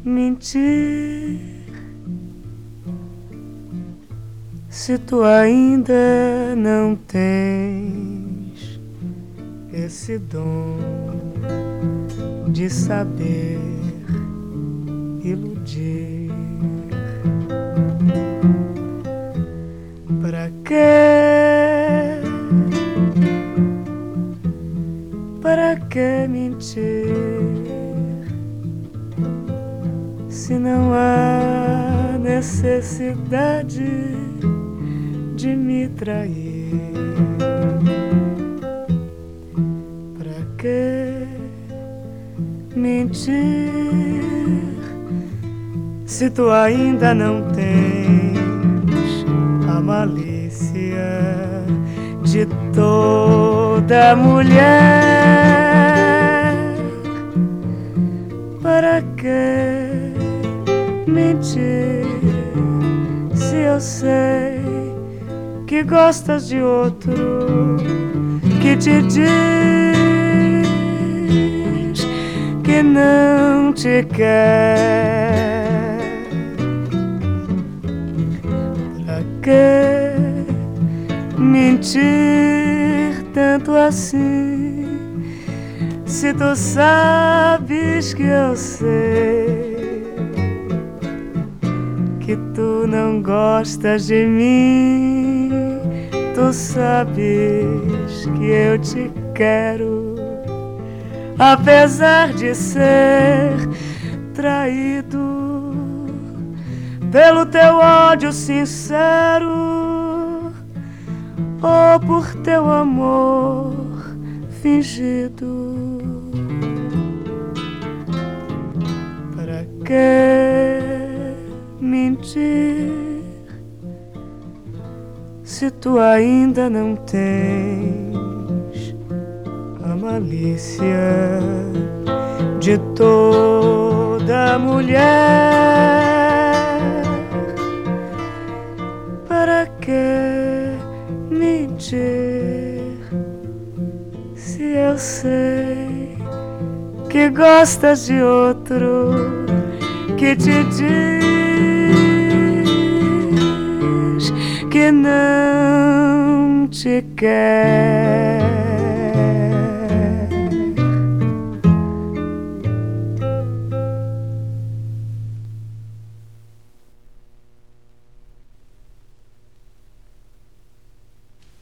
mentir se tu ainda não tens esse dom de saber iludir? Pra quê? Para que mentir se não há necessidade de me trair? Pra que mentir se tu ainda não tens a malícia de toda mulher? Para que mentir se eu sei que gostas de outro que te diz que não te quer? Pra que mentir tanto assim se tu sabes que eu sei que tu não gostas de mim? Tu sabes que eu te quero, apesar de ser traído pelo teu ódio sincero ou por teu amor fingido. Para que mentir se tu ainda não tens a malícia de toda mulher? Para que mentir se eu sei que gostas de outro que te diz que não te quer?